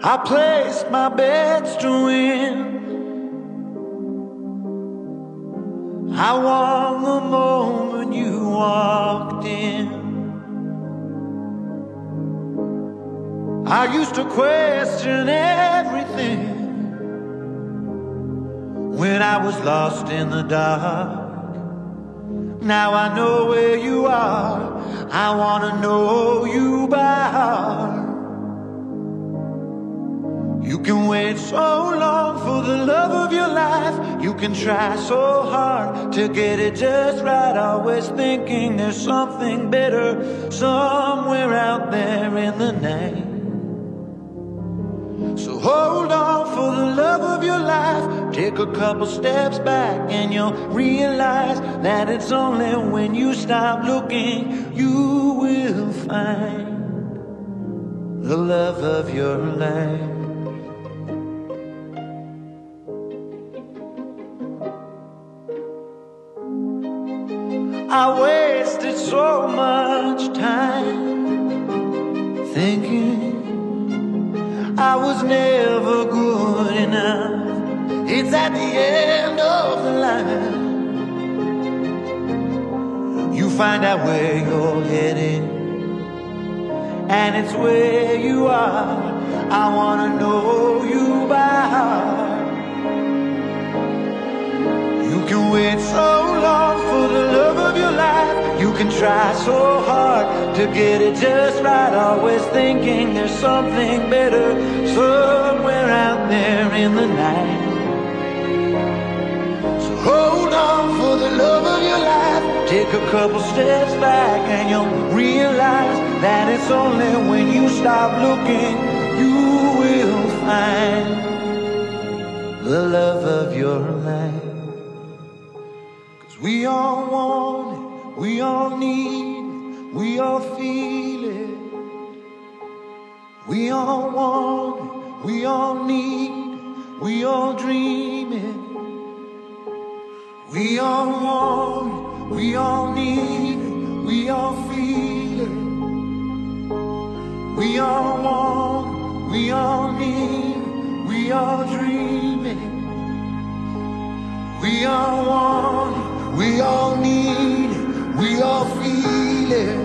I placed my bets to win. I won the moment you walked in. I used to question everything when I was lost in the dark. Now I know where you are. I wanna know you by heart. You can wait so long for the love of your life. You can try so hard to get it just right, always thinking there's something better somewhere out there in the night. So hold on for the love of your life. Take a couple steps back and you'll realize that it's only when you stop looking you will find the love of your life. I wasted so much time thinking I was never good enough. It's at the end of the line you find out where you're headed, and it's where you are. I wanna know you by heart. You can wait so long for the love of your life. You can try so hard to get it just right, always thinking there's something better somewhere out there in the night. So hold on for the love of your life. Take a couple steps back and you'll realize that it's only when you stop looking you will find the love of your life. We all want it, we all need it, we all feel it. We all want it, we all need it, we all dream it. We all want it, we all need it, we all feel it. We all want it, we all need it, we all dream it. We all want it, we all need it, we all feel it.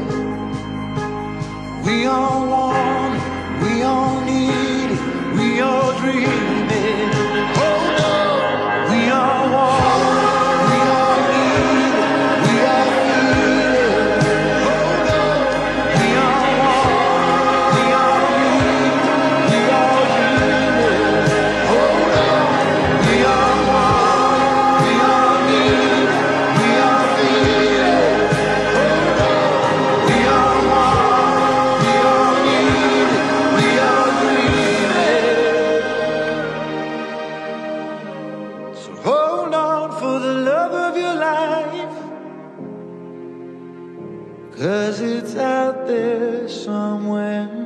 We all want it, we all need it, we all dream it. Hold on, we all want it, we all need it, we all feel it. Hold on, we all want it, we all need it, we all dream it. Hold on, we all want it, we all need it. Cause it's out there somewhere.